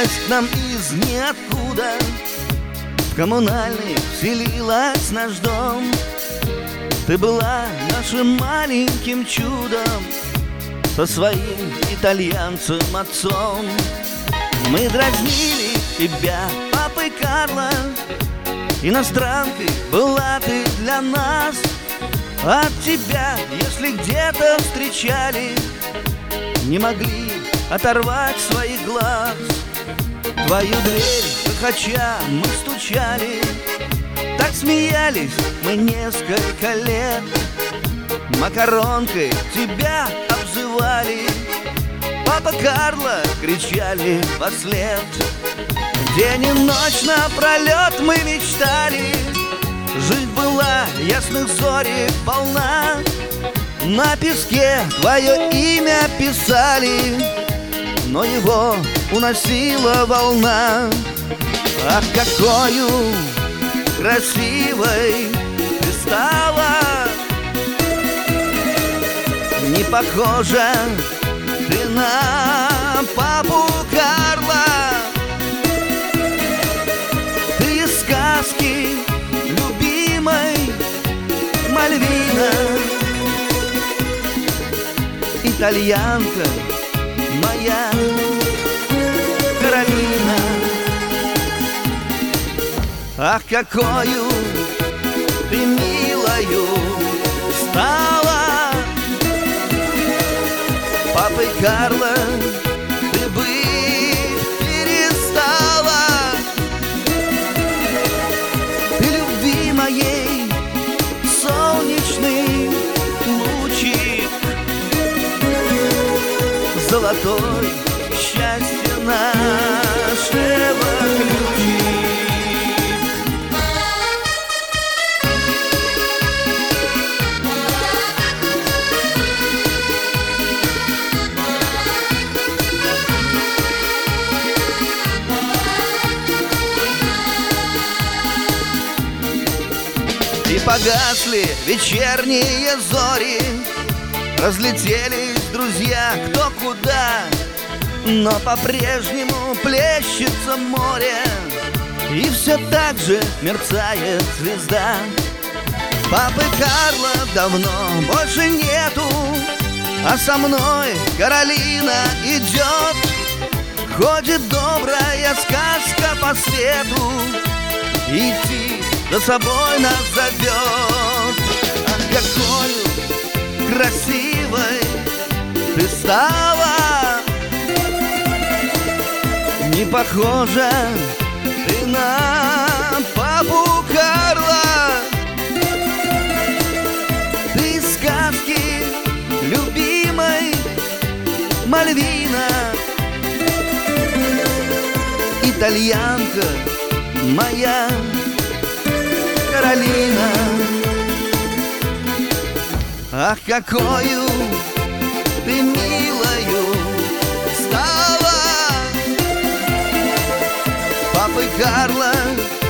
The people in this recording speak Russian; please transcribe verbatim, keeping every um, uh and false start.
Явилась к нам из ниоткуда, в коммунальный вселилась в наш дом. Ты была нашим маленьким чудом со своим итальянцем отцом. Мы дразнили тебя папой Карло, иностранкой была ты для нас. От тебя, если где-то встречали, не могли оторвать своих глаз. Твою дверь, хохоча, мы стучали, так смеялись мы несколько лет. Макаронкой тебя обзывали, папа Карло кричали вслед. День и ночь напролет мы мечтали, жизнь была ясных зорей полна. На песке твое имя писали, но его уносила волна. Ах, какою красивой ты стала, не похожа ты на папу Карло. Ты из сказки любимой Мальвина, итальянка моя Каролина. Ах, какою ты милою стала, папой Карло ты быть перестала. Ты любви моей солнечный лучик, золотой счастья нашего ключик. И погасли вечерние зори, разлетелись друзья кто куда, но по-прежнему плещется море, и все так же мерцает звезда. Папы Карло давно больше нету, а со мной Каролина идет. Ходит добрая сказка по свету, идти за собой нас зовет. Ах, какой красивой ты стала, не похожа ты на папу Карло. Ты из сказки любимой Мальвина, итальянка моя Каролина. Ах, какою ты милою стала, папой Карло